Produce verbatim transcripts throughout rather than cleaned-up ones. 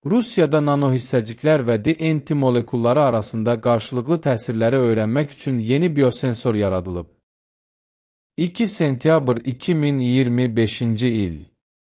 Rusiyada nanohissəciklər və D N T molekulları arasında qarşılıqlı təsirləri öyrənmək üçün yeni biosensor yaradılıb. iki sentyabr iki min iyirmi beşinci il.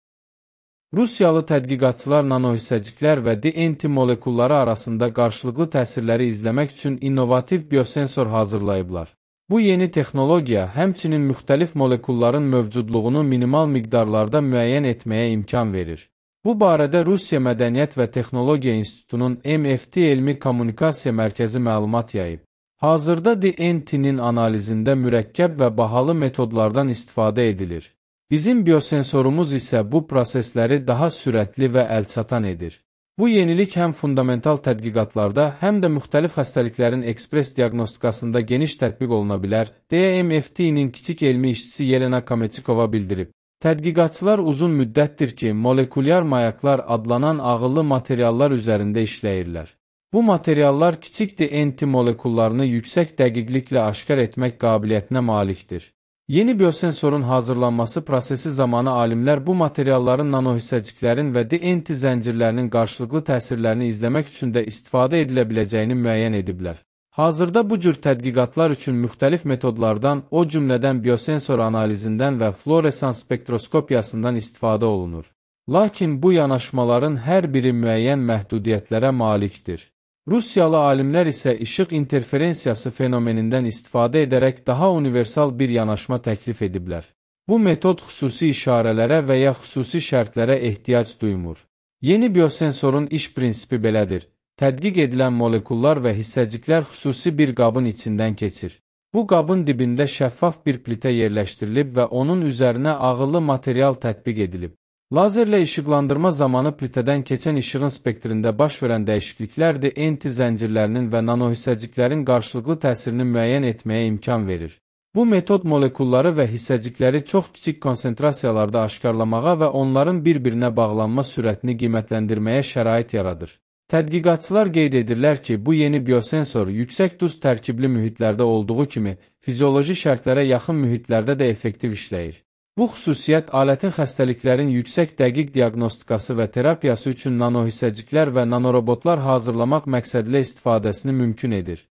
Rusiyalı tədqiqatçılar nanohissəciklər və D N T molekulları arasında qarşılıqlı təsirləri izləmək üçün innovativ biosensor hazırlayıblar. Bu yeni texnologiya həmçinin müxtəlif molekulların mövcudluğunu minimal miqdarlarda müəyyən etməyə imkan verir. Bu barədə Rusiya Mədəniyyət və Texnologiya İnstitutunun M F T Elmi Kommunikasiya Mərkəzi məlumat yayıb. Hazırda D N T-nin analizində mürəkkəb və bahalı metodlardan istifadə edilir. Bizim biosensorumuz isə bu prosesləri daha sürətli və əlçatan edir. Bu yenilik həm fundamental tədqiqatlarda, həm də müxtəlif xəstəliklərin ekspres diaqnostikasında geniş tətbiq oluna bilər, deyə M F T-nin kiçik elmi işçisi Yelena Kamechikova bildirib. Tədqiqatçılar uzun müddətdir ki, molekulyar mayaklar adlanan ağıllı materiallar üzərində işləyirlər. Bu materiallar kiçik D N T molekullarını yüksək dəqiqliklə aşkar etmək qabiliyyətinə malikdir. Yeni biosensorun hazırlanması prosesi zamanı alimlər bu materialların nanohissəciklərin və D N T zəncirlərinin qarşılıqlı təsirlərini izləmək üçün də istifadə edilə biləcəyini müəyyən ediblər. Hazırda bu cür tədqiqatlar üçün müxtəlif metodlardan, o cümlədən biosensor analizindən və fluoresans spektroskopiyasından istifadə olunur. Lakin bu yanaşmaların hər biri müəyyən məhdudiyyətlərə malikdir. Rusiyalı alimlər isə işıq interferensiyası fenomenindən istifadə edərək daha universal bir yanaşma təklif ediblər. Bu metod xüsusi işarələrə və ya xüsusi şərtlərə ehtiyac duymur. Yeni biosensorun iş prinsipi belədir. Tədqiq edilən molekullar və hissəciklər xüsusi bir qabın içindən keçir. Bu qabın dibində şəffaf bir plitə yerləşdirilib və onun üzərinə ağıllı material tətbiq edilib. Lazerlə işıqlandırma zamanı plitədən keçən işığın spektrində baş verən dəyişikliklər D N T zəncirlərinin və nanohissəciklərin qarşılıqlı təsirini müəyyən etməyə imkan verir. Bu metod molekulları və hissəcikləri çox kiçik konsentrasiyalarda aşkarlamağa və onların bir-birinə bağlanma sürətini qiymətləndirməyə şərait yaradır. Tədqiqatçılar qeyd edirlər ki, bu yeni biosensor yüksək duz tərkibli mühitlərdə olduğu kimi, fizioloji şərtlərə yaxın mühitlərdə də effektiv işləyir. Bu xüsusiyyət alətin xəstəliklərin yüksək dəqiq diaqnostikası və terapiyası üçün nanohissəciklər və nanorobotlar hazırlamaq məqsədilə istifadəsini mümkün edir.